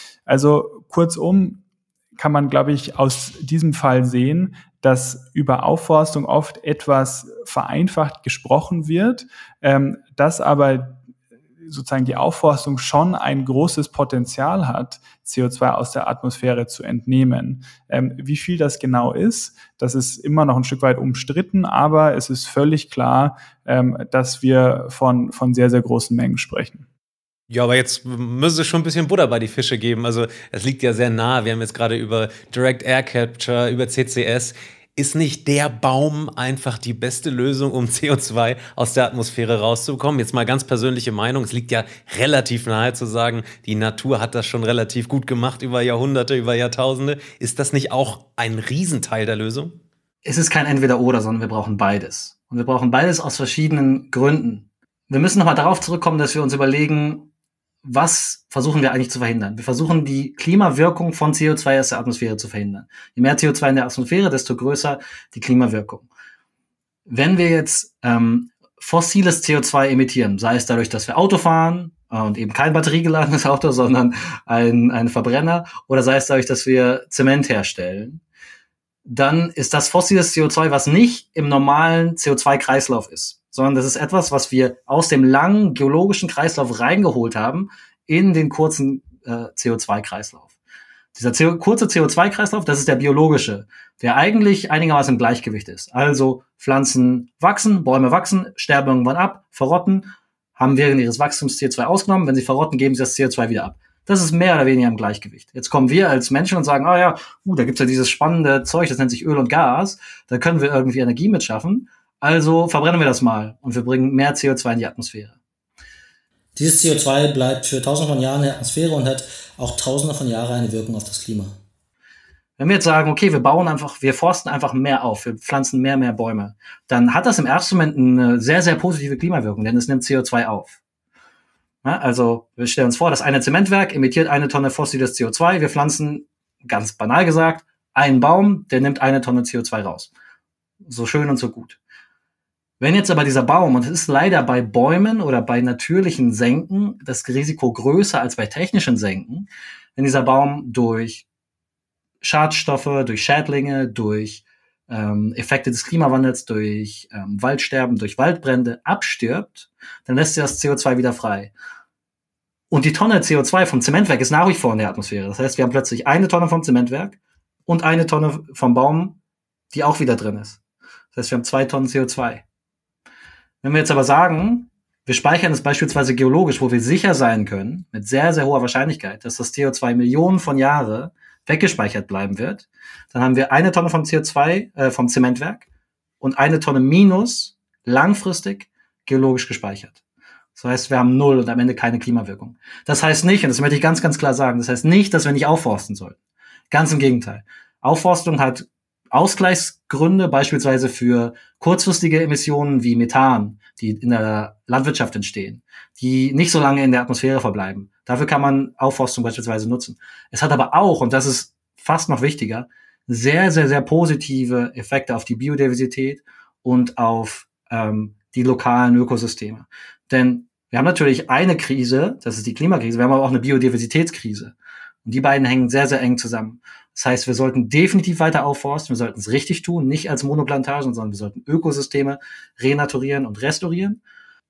Also kurzum kann man, glaube ich, aus diesem Fall sehen, dass über Aufforstung oft etwas vereinfacht gesprochen wird, dass aber sozusagen die Aufforstung schon ein großes Potenzial hat, CO2 aus der Atmosphäre zu entnehmen. Wie viel das genau ist, das ist immer noch ein Stück weit umstritten, aber es ist völlig klar, dass wir von sehr, sehr großen Mengen sprechen. Ja, aber jetzt müsste es schon ein bisschen Butter bei die Fische geben. Also es liegt ja sehr nah. Wir haben jetzt gerade über Direct Air Capture, über CCS. Ist nicht der Baum einfach die beste Lösung, um CO2 aus der Atmosphäre rauszubekommen? Jetzt mal ganz persönliche Meinung. Es liegt ja relativ nahe zu sagen, die Natur hat das schon relativ gut gemacht über Jahrhunderte, über Jahrtausende. Ist das nicht auch ein Riesenteil der Lösung? Es ist kein Entweder-Oder, sondern wir brauchen beides. Und wir brauchen beides aus verschiedenen Gründen. Wir müssen nochmal darauf zurückkommen, dass wir uns überlegen, was versuchen wir eigentlich zu verhindern? Wir versuchen, die Klimawirkung von CO2 aus der Atmosphäre zu verhindern. Je mehr CO2 in der Atmosphäre, desto größer die Klimawirkung. Wenn wir jetzt fossiles CO2 emittieren, sei es dadurch, dass wir Auto fahren und eben kein batteriegeladenes Auto, sondern ein Verbrenner, oder sei es dadurch, dass wir Zement herstellen, dann ist das fossiles CO2, was nicht im normalen CO2-Kreislauf ist, sondern das ist etwas, was wir aus dem langen geologischen Kreislauf reingeholt haben in den kurzen CO2-Kreislauf. Dieser kurze CO2-Kreislauf, das ist der biologische, der eigentlich einigermaßen im Gleichgewicht ist. Also Pflanzen wachsen, Bäume wachsen, sterben irgendwann ab, verrotten, haben während ihres Wachstums CO2 ausgenommen. Wenn sie verrotten, geben sie das CO2 wieder ab. Das ist mehr oder weniger im Gleichgewicht. Jetzt kommen wir als Menschen und sagen, da gibt's ja dieses spannende Zeug, das nennt sich Öl und Gas, da können wir irgendwie Energie mitschaffen, also verbrennen wir das mal und wir bringen mehr CO2 in die Atmosphäre. Dieses CO2 bleibt für tausende von Jahren in der Atmosphäre und hat auch tausende von Jahren eine Wirkung auf das Klima. Wenn wir jetzt sagen, okay, wir forsten einfach mehr auf, wir pflanzen mehr Bäume, dann hat das im ersten Moment eine sehr, sehr positive Klimawirkung, denn es nimmt CO2 auf. Ja, also wir stellen uns vor, das eine Zementwerk emittiert 1 Tonne fossiles CO2. Wir pflanzen, ganz banal gesagt, einen Baum, der nimmt 1 Tonne CO2 raus. So schön und so gut. Wenn jetzt aber dieser Baum, und es ist leider bei Bäumen oder bei natürlichen Senken das Risiko größer als bei technischen Senken, wenn dieser Baum durch Schadstoffe, durch Schädlinge, durch Effekte des Klimawandels, durch Waldsterben, durch Waldbrände abstirbt, dann lässt er das CO2 wieder frei. Und die Tonne CO2 vom Zementwerk ist nach wie vor in der Atmosphäre. Das heißt, wir haben plötzlich 1 Tonne vom Zementwerk und 1 Tonne vom Baum, die auch wieder drin ist. Das heißt, wir haben 2 Tonnen CO2. Wenn wir jetzt aber sagen, wir speichern es beispielsweise geologisch, wo wir sicher sein können, mit sehr, sehr hoher Wahrscheinlichkeit, dass das CO2 Millionen von Jahren weggespeichert bleiben wird, dann haben wir 1 Tonne vom CO2 vom Zementwerk und 1 Tonne minus langfristig geologisch gespeichert. Das heißt, wir haben 0 und am Ende keine Klimawirkung. Das heißt nicht, und das möchte ich ganz, ganz klar sagen, das heißt nicht, dass wir nicht aufforsten sollten. Ganz im Gegenteil. Aufforstung hat Ausgleichsgründe, beispielsweise für kurzfristige Emissionen wie Methan, die in der Landwirtschaft entstehen, die nicht so lange in der Atmosphäre verbleiben. Dafür kann man Aufforstung beispielsweise nutzen. Es hat aber auch, und das ist fast noch wichtiger, sehr, sehr, sehr positive Effekte auf die Biodiversität und auf die lokalen Ökosysteme. Denn wir haben natürlich eine Krise, das ist die Klimakrise, wir haben aber auch eine Biodiversitätskrise. Und die beiden hängen sehr, sehr eng zusammen. Das heißt, wir sollten definitiv weiter aufforsten, wir sollten es richtig tun, nicht als Monoplantagen, sondern wir sollten Ökosysteme renaturieren und restaurieren.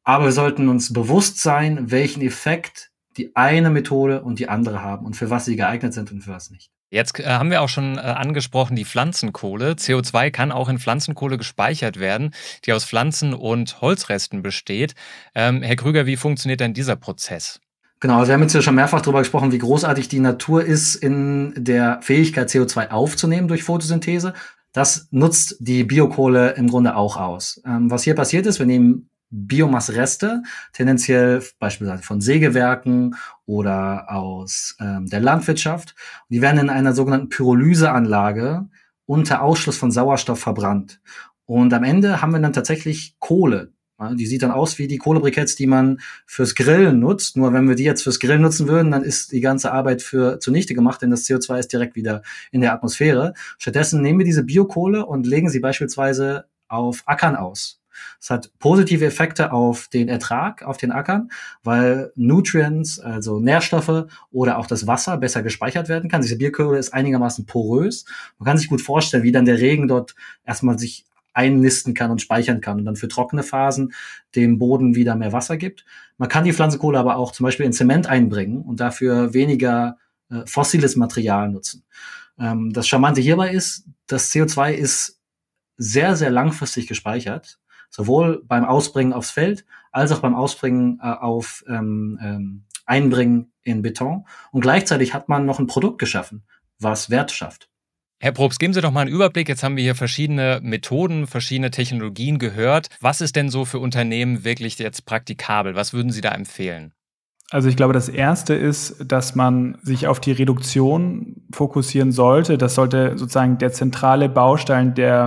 Aber wir sollten uns bewusst sein, welchen Effekt die eine Methode und die andere haben und für was sie geeignet sind und für was nicht. Jetzt haben wir auch schon angesprochen, die Pflanzenkohle. CO2 kann auch in Pflanzenkohle gespeichert werden, die aus Pflanzen- und Holzresten besteht. Herr Krüger, wie funktioniert denn dieser Prozess? Genau, also wir haben jetzt ja schon mehrfach darüber gesprochen, wie großartig die Natur ist in der Fähigkeit, CO2 aufzunehmen durch Photosynthese. Das nutzt die Biokohle im Grunde auch aus. Was hier passiert ist, wir nehmen Biomassereste, tendenziell beispielsweise von Sägewerken oder aus der Landwirtschaft. Die werden in einer sogenannten Pyrolyseanlage unter Ausschluss von Sauerstoff verbrannt. Und am Ende haben wir dann tatsächlich Kohle. Ja, die sieht dann aus wie die Kohlebriketts, die man fürs Grillen nutzt. Nur wenn wir die jetzt fürs Grillen nutzen würden, dann ist die ganze Arbeit zunichte gemacht, denn das CO2 ist direkt wieder in der Atmosphäre. Stattdessen nehmen wir diese Biokohle und legen sie beispielsweise auf Ackern aus. Es hat positive Effekte auf den Ertrag, auf den Ackern, weil Nutrients, also Nährstoffe oder auch das Wasser besser gespeichert werden kann. Diese Biokohle ist einigermaßen porös. Man kann sich gut vorstellen, wie dann der Regen dort erstmal sich einnisten kann und speichern kann und dann für trockene Phasen dem Boden wieder mehr Wasser gibt. Man kann die Pflanzenkohle aber auch zum Beispiel in Zement einbringen und dafür weniger fossiles Material nutzen. Das Charmante hierbei ist, das CO2 ist sehr, sehr langfristig gespeichert, sowohl beim Ausbringen aufs Feld als auch beim Ausbringen auf Einbringen in Beton. Und gleichzeitig hat man noch ein Produkt geschaffen, was Wert schafft. Herr Probst, geben Sie doch mal einen Überblick. Jetzt haben wir hier verschiedene Methoden, verschiedene Technologien gehört. Was ist denn so für Unternehmen wirklich jetzt praktikabel? Was würden Sie da empfehlen? Also ich glaube, das Erste ist, dass man sich auf die Reduktion fokussieren sollte. Das sollte sozusagen der zentrale Baustein der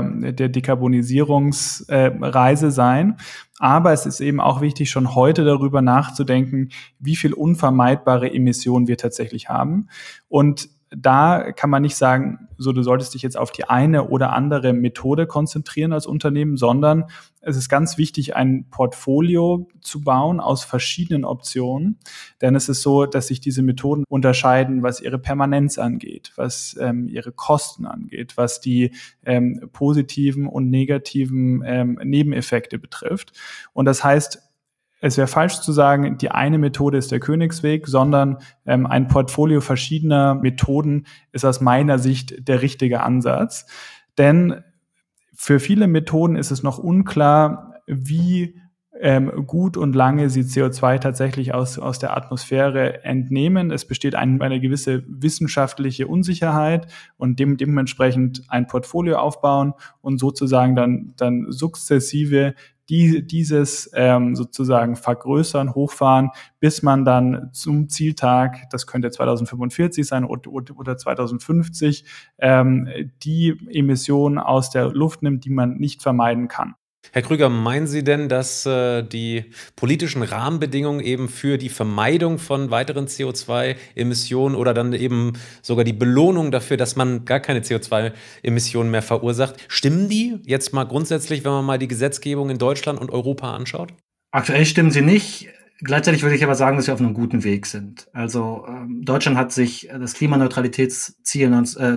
Dekarbonisierungsreise sein. Aber es ist eben auch wichtig, schon heute darüber nachzudenken, wie viel unvermeidbare Emissionen wir tatsächlich haben. Und da kann man nicht sagen, so du solltest dich jetzt auf die eine oder andere Methode konzentrieren als Unternehmen, sondern es ist ganz wichtig, ein Portfolio zu bauen aus verschiedenen Optionen. Denn es ist so, dass sich diese Methoden unterscheiden, was ihre Permanenz angeht, was ihre Kosten angeht, was die positiven und negativen Nebeneffekte betrifft. Und das heißt, es wäre falsch zu sagen, die eine Methode ist der Königsweg, sondern ein Portfolio verschiedener Methoden ist aus meiner Sicht der richtige Ansatz. Denn für viele Methoden ist es noch unklar, wie gut und lange sie CO2 tatsächlich aus der Atmosphäre entnehmen. Es besteht eine gewisse wissenschaftliche Unsicherheit und dementsprechend ein Portfolio aufbauen und sozusagen dann sukzessive dieses sozusagen vergrößern, hochfahren, bis man dann zum Zieltag, das könnte 2045 sein oder 2050, die Emissionen aus der Luft nimmt, die man nicht vermeiden kann. Herr Krüger, meinen Sie denn, dass die politischen Rahmenbedingungen eben für die Vermeidung von weiteren CO2-Emissionen oder dann eben sogar die Belohnung dafür, dass man gar keine CO2-Emissionen mehr verursacht, stimmen die jetzt mal grundsätzlich, wenn man mal die Gesetzgebung in Deutschland und Europa anschaut? Aktuell stimmen sie nicht. Gleichzeitig würde ich aber sagen, dass wir auf einem guten Weg sind. Also Deutschland hat sich das Klimaneutralitätsziel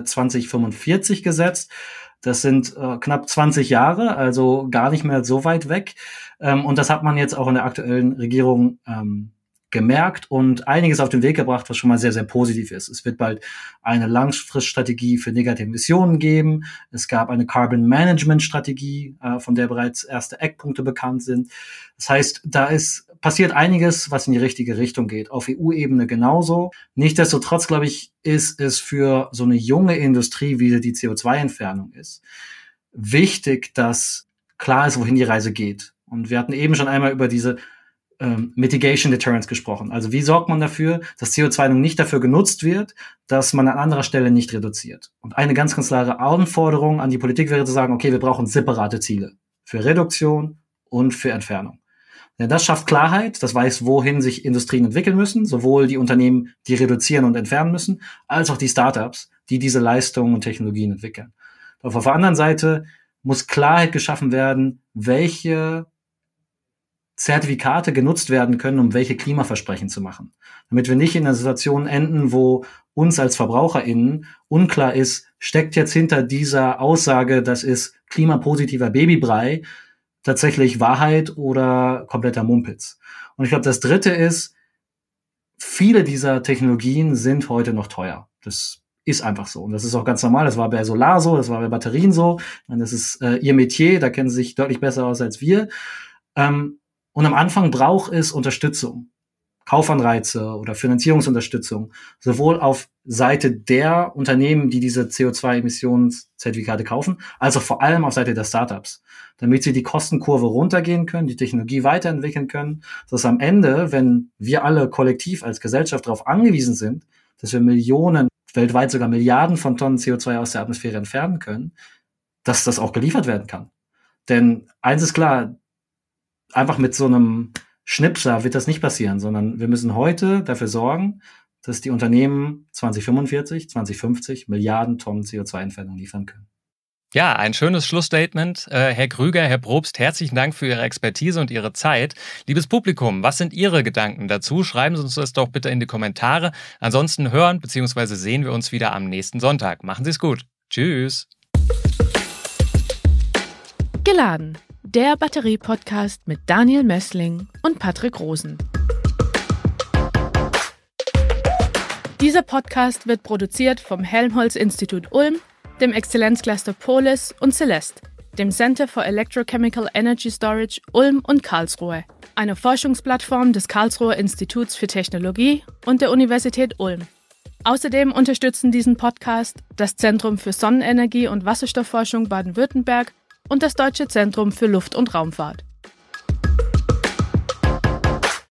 2045 gesetzt. Das sind knapp 20 Jahre, also gar nicht mehr so weit weg. Und das hat man jetzt auch in der aktuellen Regierung gemerkt und einiges auf den Weg gebracht, was schon mal sehr, sehr positiv ist. Es wird bald eine Langfriststrategie für negative Emissionen geben. Es gab eine Carbon Management Strategie, von der bereits erste Eckpunkte bekannt sind. Das heißt, passiert einiges, was in die richtige Richtung geht. Auf EU-Ebene genauso. Nichtsdestotrotz, glaube ich, ist es für so eine junge Industrie, wie die CO2-Entfernung ist, wichtig, dass klar ist, wohin die Reise geht. Und wir hatten eben schon einmal über diese Mitigation Deterrence gesprochen. Also wie sorgt man dafür, dass CO2 nun nicht dafür genutzt wird, dass man an anderer Stelle nicht reduziert? Und eine ganz, ganz klare Anforderung an die Politik wäre zu sagen, okay, wir brauchen separate Ziele für Reduktion und für Entfernung. Denn das schafft Klarheit, das weiß, wohin sich Industrien entwickeln müssen, sowohl die Unternehmen, die reduzieren und entfernen müssen, als auch die Startups, die diese Leistungen und Technologien entwickeln. Doch auf der anderen Seite muss Klarheit geschaffen werden, welche Zertifikate genutzt werden können, um welche Klimaversprechen zu machen. Damit wir nicht in einer Situation enden, wo uns als VerbraucherInnen unklar ist, steckt jetzt hinter dieser Aussage, das ist klimapositiver Babybrei, tatsächlich Wahrheit oder kompletter Mumpitz? Und ich glaube, das Dritte ist, viele dieser Technologien sind heute noch teuer. Das ist einfach so. Und das ist auch ganz normal. Das war bei Solar so, das war bei Batterien so. Und das ist ihr Metier, da kennen sie sich deutlich besser aus als wir. Und am Anfang braucht es Unterstützung. Kaufanreize oder Finanzierungsunterstützung, sowohl auf Seite der Unternehmen, die diese CO2-Emissionszertifikate kaufen, als auch vor allem auf Seite der Startups, damit sie die Kostenkurve runtergehen können, die Technologie weiterentwickeln können, sodass am Ende, wenn wir alle kollektiv als Gesellschaft darauf angewiesen sind, dass wir Millionen, weltweit sogar Milliarden von Tonnen CO2 aus der Atmosphäre entfernen können, dass das auch geliefert werden kann. Denn eins ist klar, einfach mit so einem Schnipsler wird das nicht passieren, sondern wir müssen heute dafür sorgen, dass die Unternehmen 2045, 2050 Milliarden Tonnen CO2-Entfernung liefern können. Ja, ein schönes Schlussstatement. Herr Krüger, Herr Probst, herzlichen Dank für Ihre Expertise und Ihre Zeit. Liebes Publikum, was sind Ihre Gedanken dazu? Schreiben Sie uns das doch bitte in die Kommentare. Ansonsten hören bzw. sehen wir uns wieder am nächsten Sonntag. Machen Sie es gut. Tschüss. Geladen. Der Batterie-Podcast mit Daniel Messling und Patrick Rosen. Dieser Podcast wird produziert vom Helmholtz-Institut Ulm, dem Exzellenzcluster Polis und Celeste, dem Center for Electrochemical Energy Storage Ulm und Karlsruhe, einer Forschungsplattform des Karlsruher Instituts für Technologie und der Universität Ulm. Außerdem unterstützen diesen Podcast das Zentrum für Sonnenenergie und Wasserstoffforschung Baden-Württemberg und das Deutsche Zentrum für Luft- und Raumfahrt.